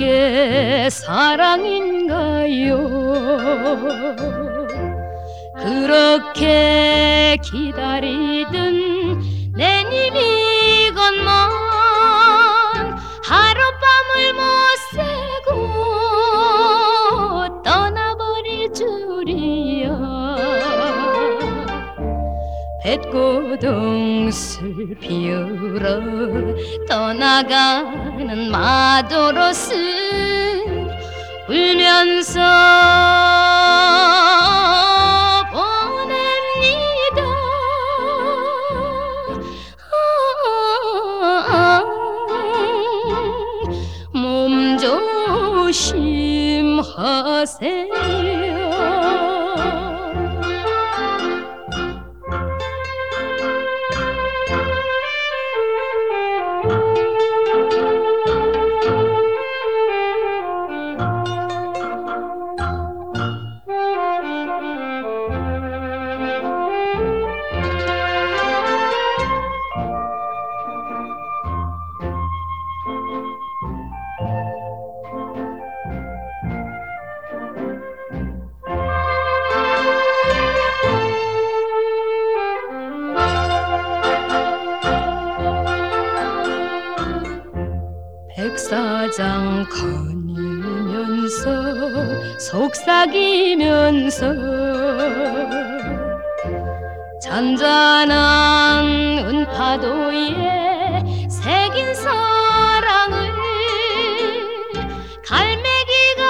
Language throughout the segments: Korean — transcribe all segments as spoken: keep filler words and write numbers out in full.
그게 사랑인가요? 그렇게 기다리던 내님이건만 하룻밤을 못 새고 떠나버릴 줄이야. 뱃고동술 피우러 떠나가는 마도로스 울면서 보냅니다. 아, 몸 조심하세요. 백사장 거닐면서 속삭이면서 잔잔한 은파도에 새긴 사랑을 갈매기가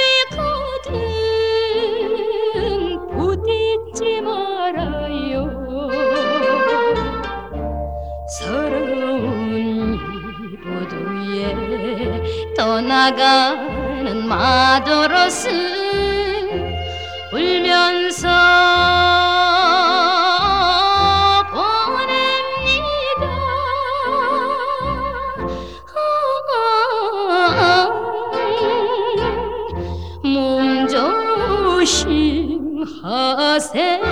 울거든 부딪지 말아요. 서러운 보도에 떠나가는 마도로스 울면서 보냅니다. 아, 몸 조심하세요.